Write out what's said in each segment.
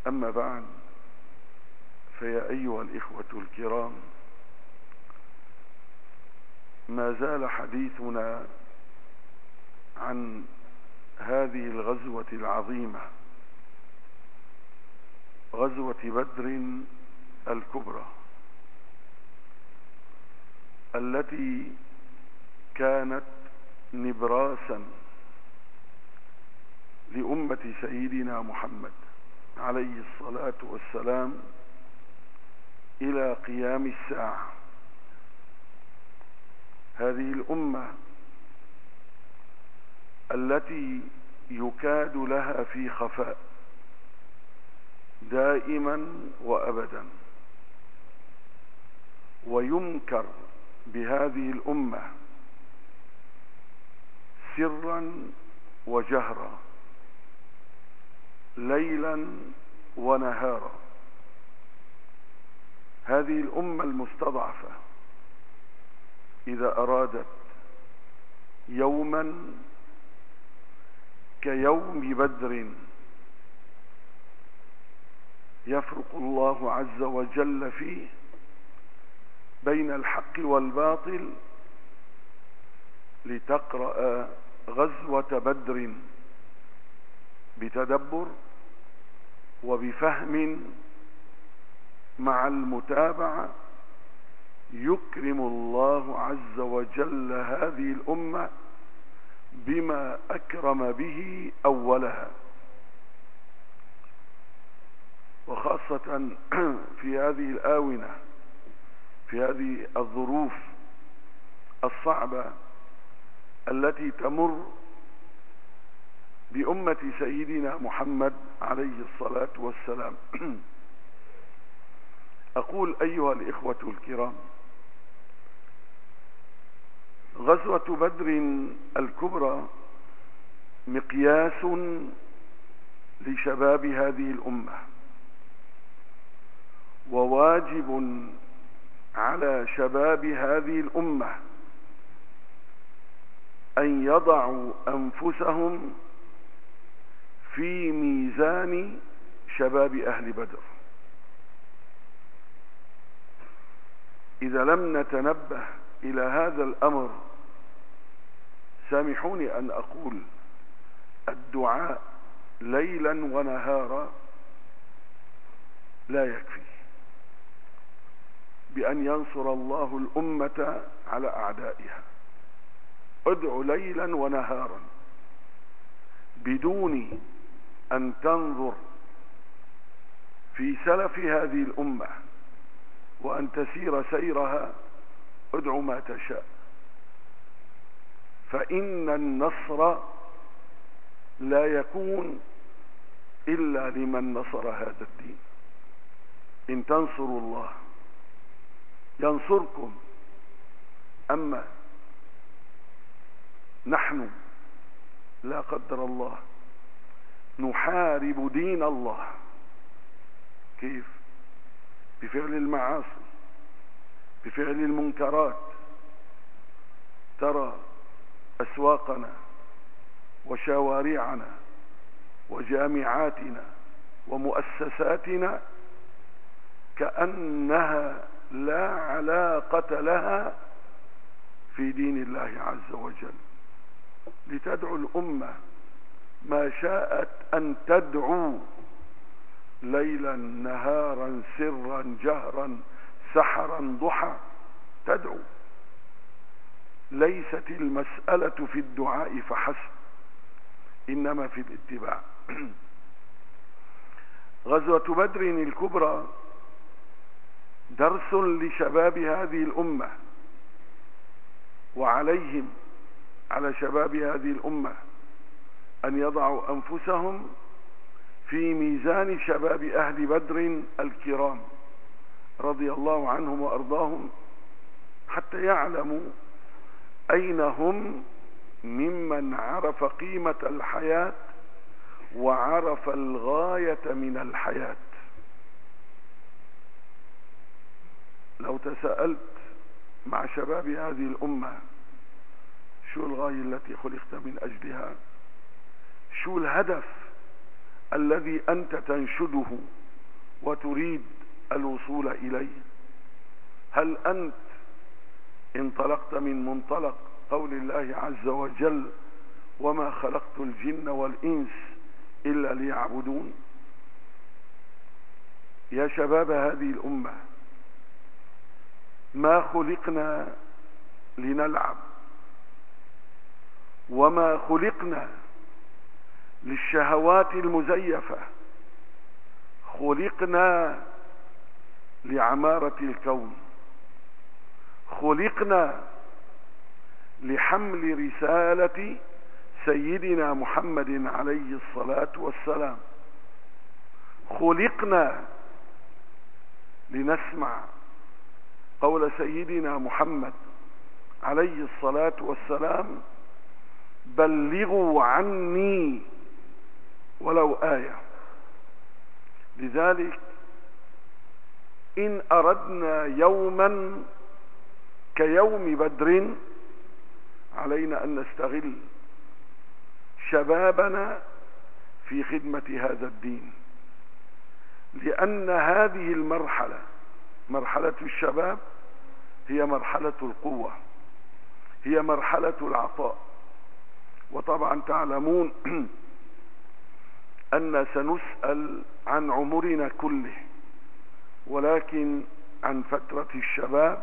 أما بعد، فيا أيها الإخوة الكرام، ما زال حديثنا عن هذه الغزوة العظيمة، غزوة بدر الكبرى، التي كانت نبراسا لأمة سيدنا محمد عليه الصلاة والسلام إلى قيام الساعة. هذه الأمة التي يكاد لها في خفاء دائما وأبدا، وينكر بهذه الأمة سرا وجهرا، ليلا ونهارا. هذه الأمة المستضعفة إذا أرادت يوما كيوم بدر يفرق الله عز وجل فيه بين الحق والباطل، لتقرأ غزوة بدر بتدبر وبفهم مع المتابعة، يكرم الله عز وجل هذه الأمة بما أكرم به أولها، وخاصة في هذه الآونة، في هذه الظروف الصعبة التي تمر بأمة سيدنا محمد عليه الصلاة والسلام. أقول أيها الإخوة الكرام، غزوة بدر الكبرى مقياس لشباب هذه الأمة، وواجب على شباب هذه الأمة أن يضعوا أنفسهم في ميزان شباب أهل بدر. إذا لم نتنبه إلى هذا الأمر، سامحوني أن أقول الدعاء ليلا ونهارا لا يكفي بأن ينصر الله الأمة على أعدائها. ادعو ليلا ونهارا بدون أن تنظر في سلف هذه الأمة وأن تسير سيرها. ادعو ما تشاء، فإن النصر لا يكون إلا لمن نصر هذا الدين. إن تنصروا الله ينصركم. أما نحن لا قدر الله نحارب دين الله، كيف؟ بفعل المعاصي، بفعل المنكرات. ترى أسواقنا وشوارعنا وجامعاتنا ومؤسساتنا كأنها لا علاقة لها في دين الله عز وجل، لتدعو الأمة ما شاءت أن تدعو، ليلا نهارا سرا جهرا سحرا ضحى، تدعو. ليست المسألة في الدعاء فحسب، إنما في الاتباع. غزوة بدر الكبرى درس لشباب هذه الأمة، وعليهم، على شباب هذه الأمة، أن يضعوا أنفسهم في ميزان شباب أهل بدر الكرام رضي الله عنهم وأرضاهم، حتى يعلموا أين هم ممن عرف قيمة الحياة وعرف الغاية من الحياة. لو تساءلت مع شباب هذه الأمة شو الغاية التي خلقت من أجلها، شو الهدف الذي أنت تنشده وتريد الوصول إليه؟ هل أنت انطلقت من منطلق قول الله عز وجل وما خلقت الجن والإنس إلا ليعبدون؟ يا شباب هذه الأمة، ما خلقنا لنلعب، وما خلقنا للشهوات المزيفة، خلقنا لعمارة الكون، خلقنا لحمل رسالة سيدنا محمد عليه الصلاة والسلام، خلقنا لنسمع قول سيدنا محمد عليه الصلاة والسلام: بلغوا عني ولو آية. لذلك إن أردنا يوما كيوم بدر علينا أن نستغل شبابنا في خدمة هذا الدين، لأن هذه المرحلة، مرحلة الشباب، هي مرحلة القوة، هي مرحلة العطاء. وطبعا تعلمون أن سنسأل عن عمرنا كله، ولكن عن فترة الشباب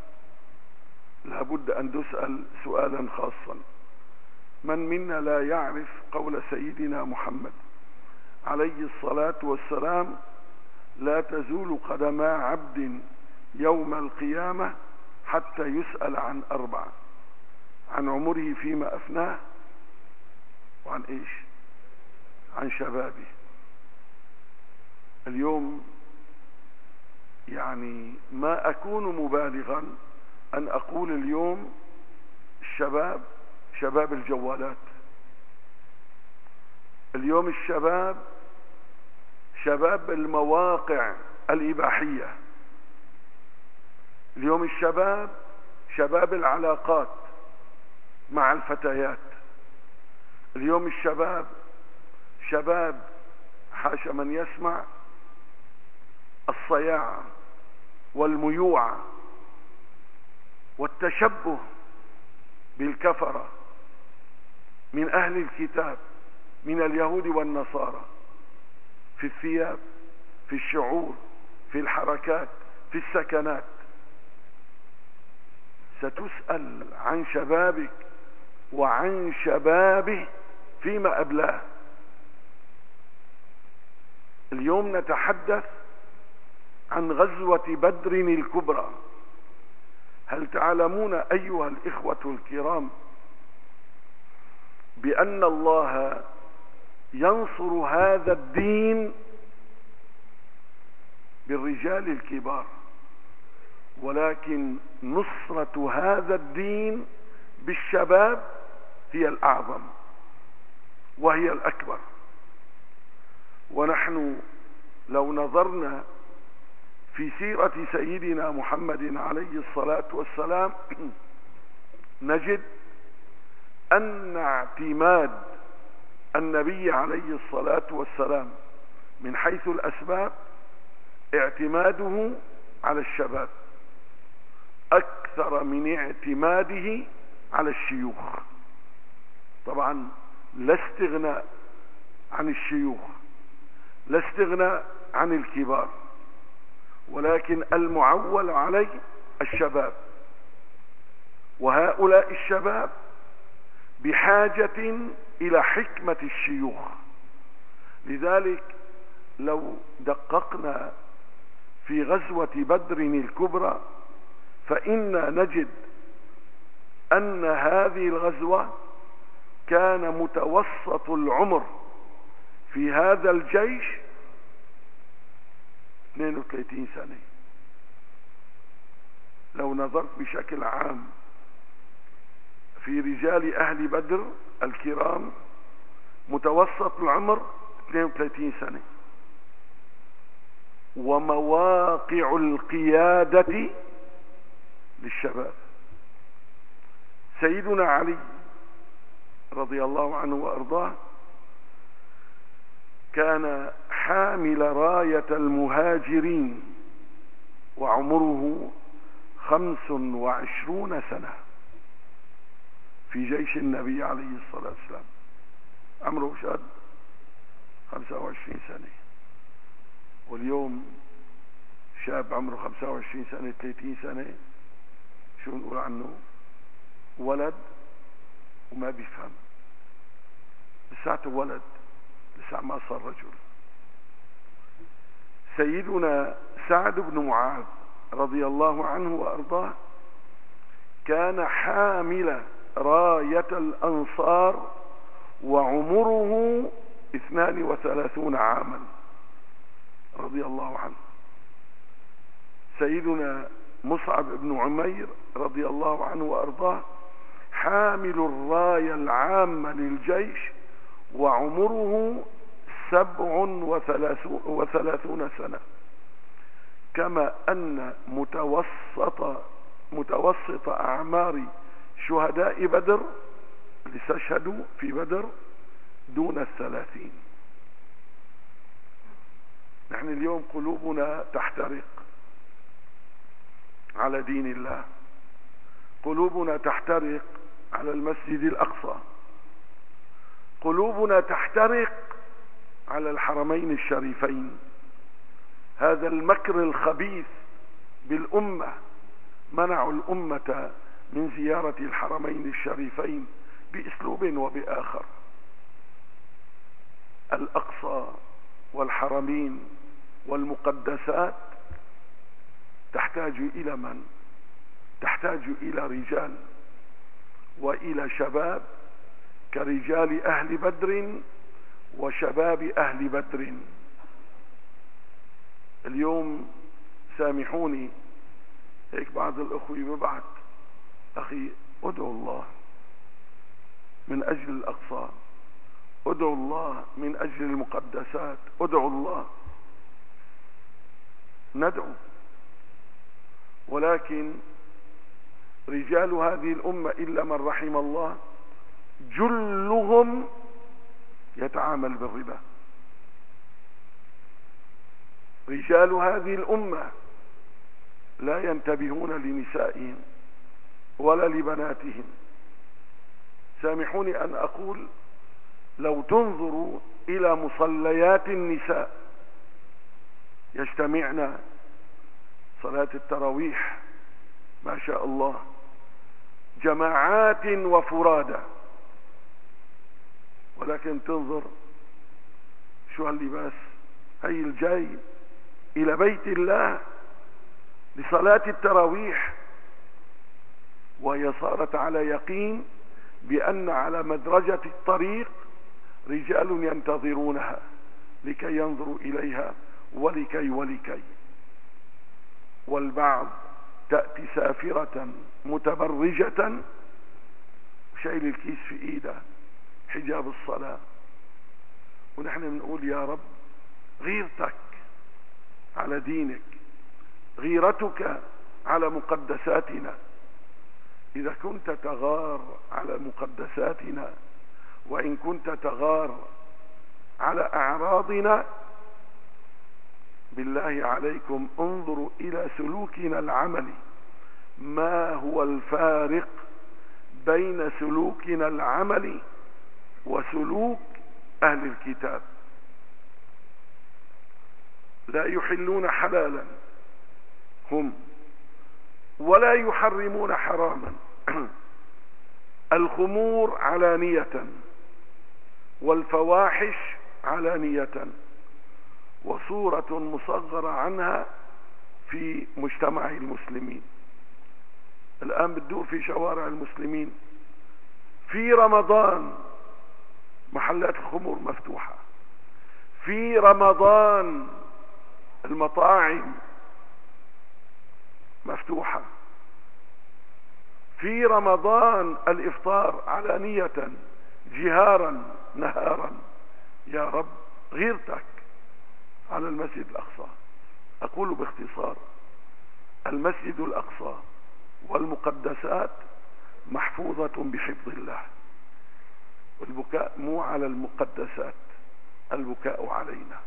لابد أن نسأل سؤالا خاصا: من منا لا يعرف قول سيدنا محمد عليه الصلاة والسلام: لا تزول قدما عبد يوم القيامة حتى يسأل عن أربع: عن عمره فيما أفناه، وعن إيش؟ عن شبابه. اليوم يعني ما أكون مبالغا أن أقول اليوم الشباب شباب الجوالات، اليوم الشباب شباب المواقع الإباحية، اليوم الشباب شباب العلاقات مع الفتيات، اليوم الشباب شباب حاشا من يسمع الصياعة والميوعة والتشبه بالكفرة من أهل الكتاب من اليهود والنصارى، في الثياب، في الشعور، في الحركات، في السكنات. ستسأل عن شبابك وعن شبابه فيما أبلاه. اليوم نتحدث عن غزوة بدر الكبرى. هل تعلمون أيها الإخوة الكرام بأن الله ينصر هذا الدين بالرجال الكبار، ولكن نصرة هذا الدين بالشباب هي الأعظم وهي الأكبر. ونحن لو نظرنا في سيرة سيدنا محمد عليه الصلاة والسلام نجد أن اعتماد النبي عليه الصلاة والسلام من حيث الأسباب اعتماده على الشباب أكثر من اعتماده على الشيوخ. طبعا لا استغناء عن الشيوخ، لا استغناء عن الكبار، ولكن المعول عليه الشباب، وهؤلاء الشباب بحاجة إلى حكمة الشيوخ. لذلك لو دققنا في غزوة بدر الكبرى فإنا نجد أن هذه الغزوة كان متوسط العمر في هذا الجيش 32 سنة. لو نظرت بشكل عام في رجال أهل بدر الكرام متوسط العمر 32 سنة، ومواقع القيادة للشباب. سيدنا علي رضي الله عنه وأرضاه كان حامل راية المهاجرين وعمره 25 سنة في جيش النبي عليه الصلاة والسلام. عمره شاب 25 سنة، واليوم شاب عمره 25 سنة 30 سنة شو نقول عنه؟ ولد وما بيفهم، لساته ولد، لسه ما صار رجل. سيدنا سعد بن معاذ رضي الله عنه وأرضاه كان حامل راية الأنصار وعمره 32 عاما رضي الله عنه. سيدنا مصعب بن عمير رضي الله عنه وأرضاه حامل الراية العامة للجيش وعمره 37 سنة. كما أن متوسط أعمار شهداء بدر اللي استشهدوا في بدر دون 30. نحن اليوم قلوبنا تحترق على دين الله، قلوبنا تحترق على المسجد الأقصى، قلوبنا تحترق على الحرمين الشريفين. هذا المكر الخبيث بالأمة منعوا الأمة من زيارة الحرمين الشريفين بأسلوب وبآخر. الأقصى والحرمين والمقدسات تحتاج إلى من؟ تحتاج إلى رجال وإلى شباب كرجال أهل بدر وشباب أهل بدر. اليوم سامحوني هيك بعض الأخوة ببعث: أخي ادعو الله من أجل الأقصى، ادعو الله من أجل المقدسات، ادعو الله. ندعو، ولكن رجال هذه الأمة إلا من رحم الله جلهم يتعامل بالربا. رجال هذه الأمة لا ينتبهون لنسائهم ولا لبناتهم. سامحوني أن أقول: لو تنظروا إلى مصليات النساء يجتمعن صلاة التراويح ما شاء الله جماعات وفرادى، ولكن تنظر شو هاللباس، هي الجاي إلى بيت الله لصلاة التراويح وهي صارت على يقين بأن على مدرجة الطريق رجال ينتظرونها لكي ينظروا إليها ولكي. والبعض تأتي سافرة متبرجة شايل الكيس في إيده حجاب الصلاة، ونحن بنقول: يا رب غيرتك على دينك، غيرتك على مقدساتنا. إذا كنت تغار على مقدساتنا وإن كنت تغار على أعراضنا، بالله عليكم انظروا إلى سلوكنا العملي. ما هو الفارق بين سلوكنا العملي وسلوك أهل الكتاب؟ لا يحلون حلالا هم ولا يحرمون حراما. الخمور علانية والفواحش علانية، وصورة مصغرة عنها في مجتمع المسلمين. الآن بتدور في شوارع المسلمين في رمضان محلات الخمور مفتوحة، في رمضان المطاعم مفتوحة، في رمضان الإفطار علانية جهارا نهارا. يا رب غيرتك على المسجد الأقصى. أقول باختصار: المسجد الأقصى والمقدسات محفوظة بحفظ الله، والبكاء مو على المقدسات البكاء علينا.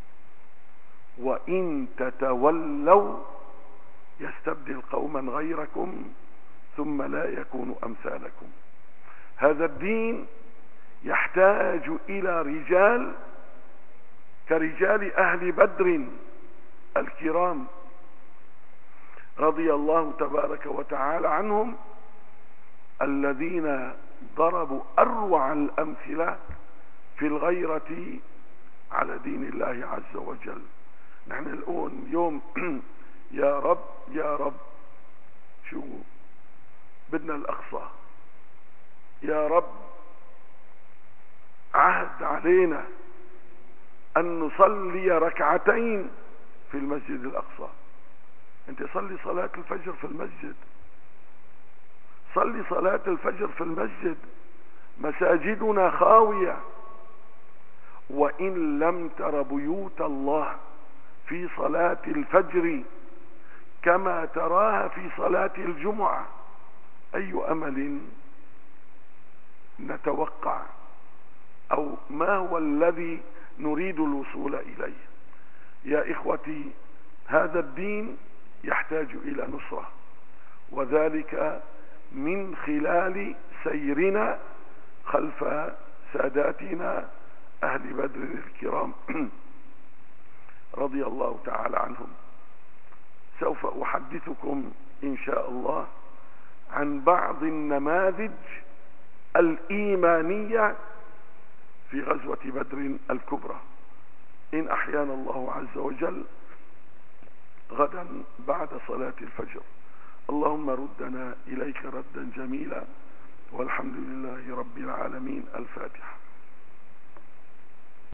وإن تتولوا يستبدل قوما غيركم ثم لا يكونوا أمثالكم. هذا الدين يحتاج إلى رجال كرجال أهل بدر الكرام رضي الله تبارك وتعالى عنهم، الذين ضربوا أروع الأمثلة في الغيرة على دين الله عز وجل. نحن الآن يوم يا رب يا رب، شو بدنا الأقصى، يا رب عهد علينا أن نصلي ركعتين في المسجد الأقصى. أنت صلي صلاة الفجر في المسجد، صلي صلاة الفجر في المسجد. مساجدنا خاوية، وإن لم تر بيوت الله في صلاة الفجر كما تراها في صلاة الجمعة، أي أمل نتوقع؟ أو ما هو الذي نريد الوصول إليه؟ يا إخوتي، هذا الدين يحتاج إلى نصرة، وذلك من خلال سيرنا خلف ساداتنا أهل بدر الكرام رضي الله تعالى عنهم. سوف أحدثكم إن شاء الله عن بعض النماذج الإيمانية في غزوة بدر الكبرى إن أحيانا الله عز وجل غدا بعد صلاة الفجر. اللهم ردنا إليك ردا جميلا، والحمد لله رب العالمين. الفاتحة.